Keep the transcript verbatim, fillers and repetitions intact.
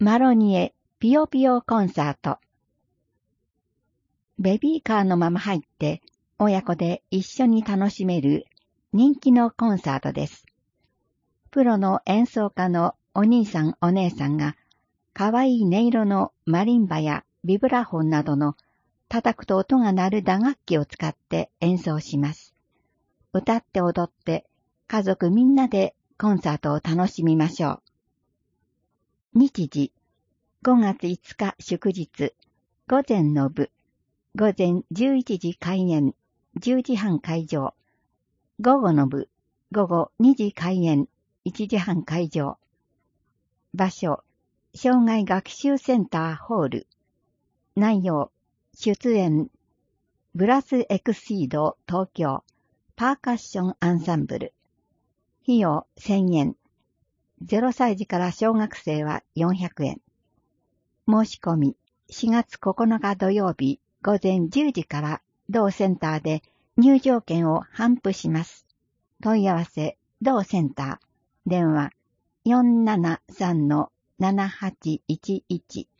マロニエピヨピヨコンサート。ベビーカーのまま入って親子で一緒に楽しめる人気のコンサートです。プロの演奏家のお兄さんお姉さんがかわいい音色のマリンバやビブラフォンなどの叩くと音が鳴る打楽器を使って演奏します。歌って踊って家族みんなでコンサートを楽しみましょう。日時ごがついつか祝日、午前の部、午前じゅういちじ開演、じゅうじはん会場。午後の部、午後にじ開演、いちじはん会場。場所、障害学習センターホール。内容、出演、ブラスエクシード東京、パーカッションアンサンブル。費用せんえん。ゼロさいじから小学生はよんひゃくえん。申し込み、しがつここのか土曜日午前じゅうじから同センターで入場券を頒布します。問い合わせ、同センター。電話、よんななさんのななはちいちいち。